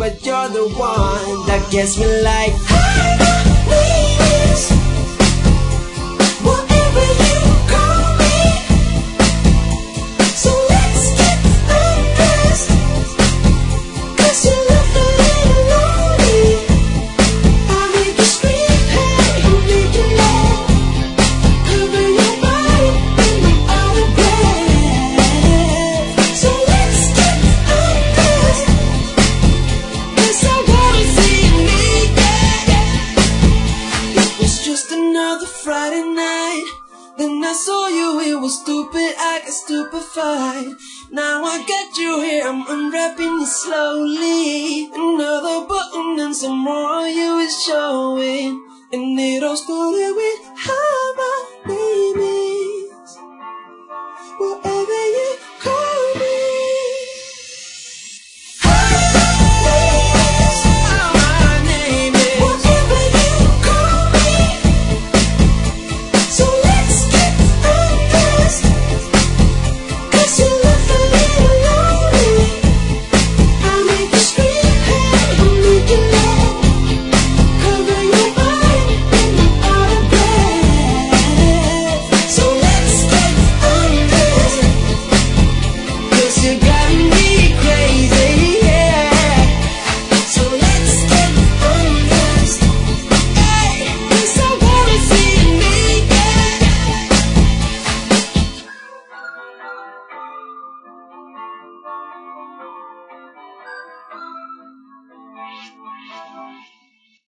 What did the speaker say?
but you're the one that gets me like Please, whatever you call me. So let's get undressed, 'cause you look a little lonely. I'll make you scream, hey, make you laugh, cover your body in my autograph. So let's get undressed, 'cause I wanna see you naked. It was just another Friday night. Then I saw you, it was stupid, I got stupefied. Now I got you here, I'm unwrapping you slowly. Another button and some more of you is showing. And it all started with how my name is. Whatever